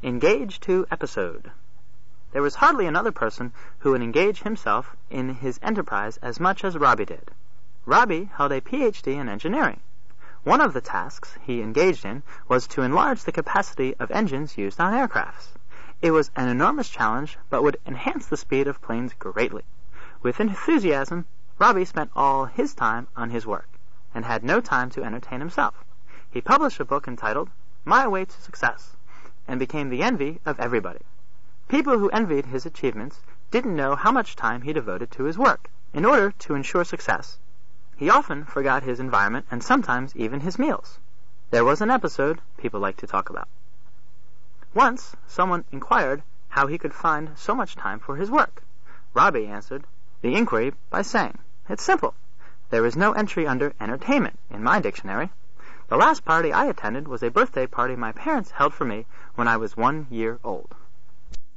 Engage to episode. There was hardly another person who would engage himself in his enterprise as much as Robbie did. Robbie held a Ph.D. in engineering. One of the tasks he engaged in was to enlarge the capacity of engines used on aircrafts. It was an enormous challenge, but would enhance the speed of planes greatly. With enthusiasm, Robbie spent all his time on his work, and had no time to entertain himself. He published a book entitled My Way to Success, and became the envy of everybody. People who envied his achievements didn't know how much time he devoted to his work. In order to ensure success, he often forgot his environment and sometimes even his meals. There was an episode people like to talk about. Once, someone inquired how he could find so much time for his work. Robbie answered the inquiry by saying, "It's simple. There is no entry under entertainment in my dictionary. The last party I attended was a birthday party my parents held for me when I was 1 year old."